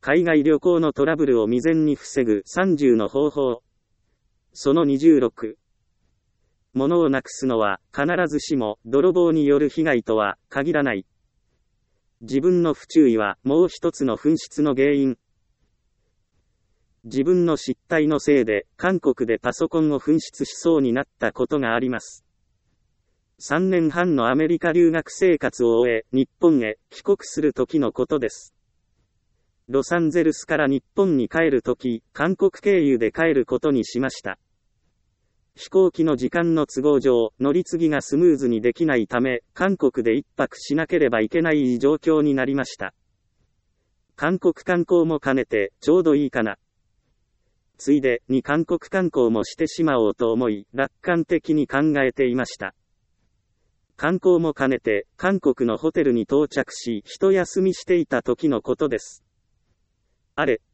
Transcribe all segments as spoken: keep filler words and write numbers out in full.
海外旅行のトラブルを未然に防ぐさんじゅうの方法。そのにじゅうろく。物をなくすのは必ずしも泥棒による被害とは限らない。自分の不注意はもう一つの紛失の原因。自分の失態のせいで韓国でパソコンを紛失しそうになったことがあります。さんねんはんのアメリカ留学生活を終え、日本へ帰国する時のことです。ロサンゼルスから日本に帰るとき、韓国経由で帰ることにしました。飛行機の時間の都合上、乗り継ぎがスムーズにできないため、韓国で一泊しなければいけない状況になりました。韓国観光も兼ねて、ちょうどいいかな。ついでに韓国観光もしてしまおうと思い、楽観的に考えていました。観光も兼ねて、韓国のホテルに到着し、一休みしていた時のことです。あれ。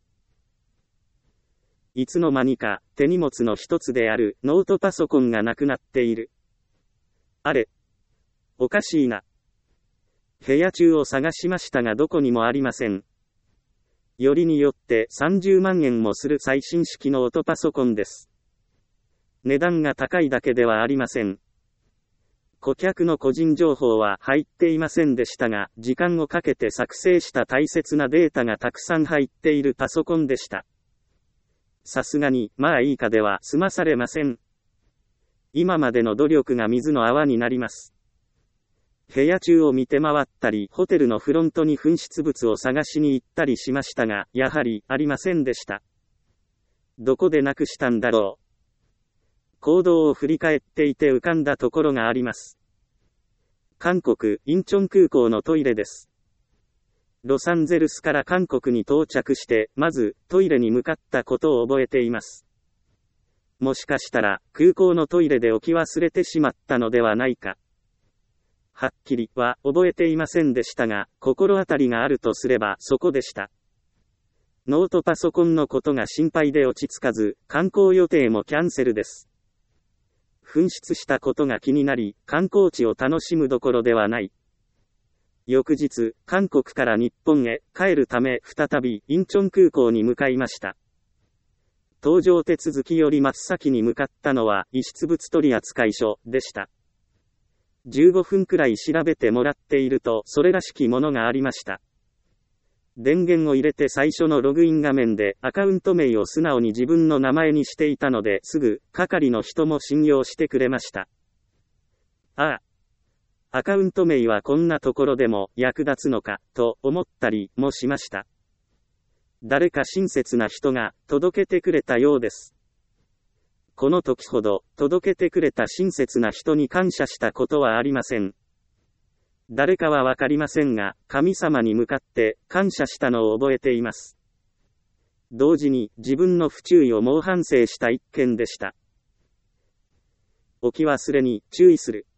いつの間にか、手荷物の一つであるノートパソコンがなくなっている。あれ。おかしいな。部屋中を探しましたがどこにもありません。よりによってさんじゅうまんえんもする最新式のノートパソコンです。値段が高いだけではありません。顧客の個人情報は入っていませんでしたが、時間をかけて作成した大切なデータがたくさん入っているパソコンでした。さすがに、まあいいかでは済まされません。今までの努力が水の泡になります。部屋中を見て回ったり、ホテルのフロントに紛失物を探しに行ったりしましたが、やはり、ありませんでした。どこでなくしたんだろう。行動を振り返っていて浮かんだところがあります。韓国、インチョン空港のトイレです。ロサンゼルスから韓国に到着して、まず、トイレに向かったことを覚えています。もしかしたら、空港のトイレで置き忘れてしまったのではないか。はっきりは覚えていませんでしたが、心当たりがあるとすればそこでした。ノートパソコンのことが心配で落ち着かず、観光予定もキャンセルです。紛失したことが気になり、観光地を楽しむどころではない。翌日、韓国から日本へ帰るため再びインチョン空港に向かいました。搭乗手続きより真っ先に向かったのは遺失物取扱所でした。じゅうごふんくらい調べてもらっているとそれらしきものがありました。電源を入れて最初のログイン画面でアカウント名を素直に自分の名前にしていたのですぐ係の人も信用してくれました。ああ。アカウント名はこんなところでも役立つのかと思ったりもしました。誰か親切な人が届けてくれたようです。この時ほど届けてくれた親切な人に感謝したことはありません。誰かはわかりませんが、神様に向かって感謝したのを覚えています。同時に自分の不注意を猛反省した一件でした。置き忘れに注意する。